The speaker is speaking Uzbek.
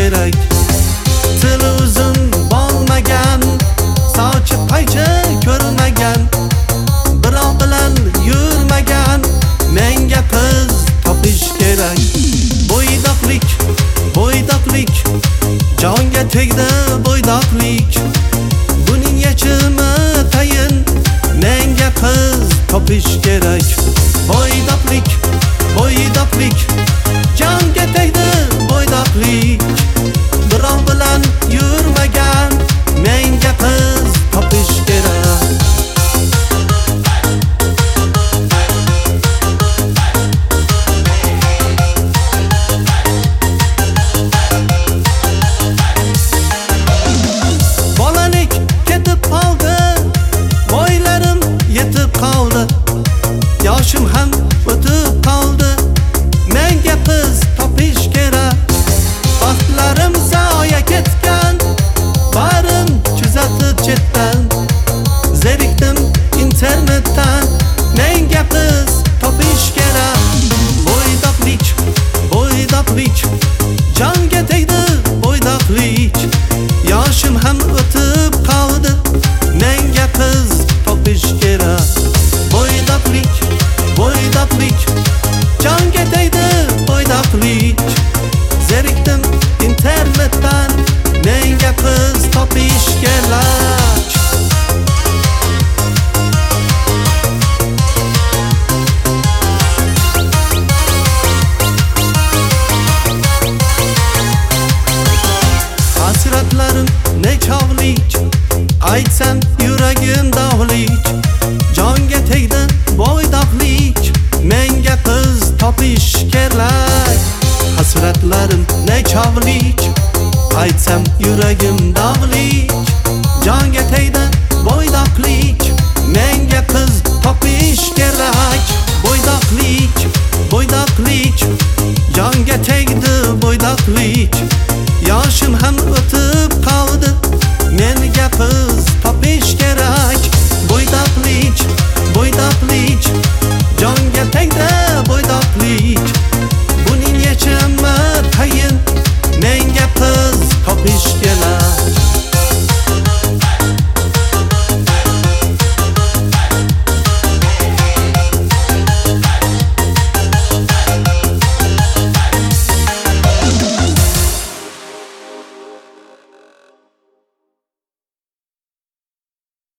kerak. Tili uzun bo'lmagan, sochi qaychi ko'rmagan, birov bilan yurmagan, menga qiz topish kerak. Bo'ydoqlik, bo'ydoqlik, jonga tegdi bo'ydoqlik. Buning yechimi tayin, menga qiz topish kerak. Bo'ydoqlik, bo'ydoqlik, jonga tegdi bo'ydoqlik. Birov bilan yurmagan, menga qiz topish kerak. Bolalik ketib qoldi, bo'ylarim yetib qoldi, yoshim ham o'tib qoldi, menga qiz topish kerak. Vaqtlarim zoya ketgan, barim kuzatib chetdan, zerikdim internetdan, menga qiz topish kerak. Bo'ydoqlik, bo'ydoqlik, jonga tegdi bo'ydoqlik, yoshim ham o'tib qoldi, menga qiz topish kerak. Bo'ydoqlik, bo'ydoqlik, jonga tegdi bo'ydoqlik, zerikdim internetdan, menga qiz topish kerak. Hasratlarim nechog'lik, aytsam yuragim dog'lik, jonga tegdi bo'ydoqlik, menga qiz topish kerak. Hasratlarim nechog'lik, aytsam yuragim dog'lik, jonga tegdi bo'ydoqlik,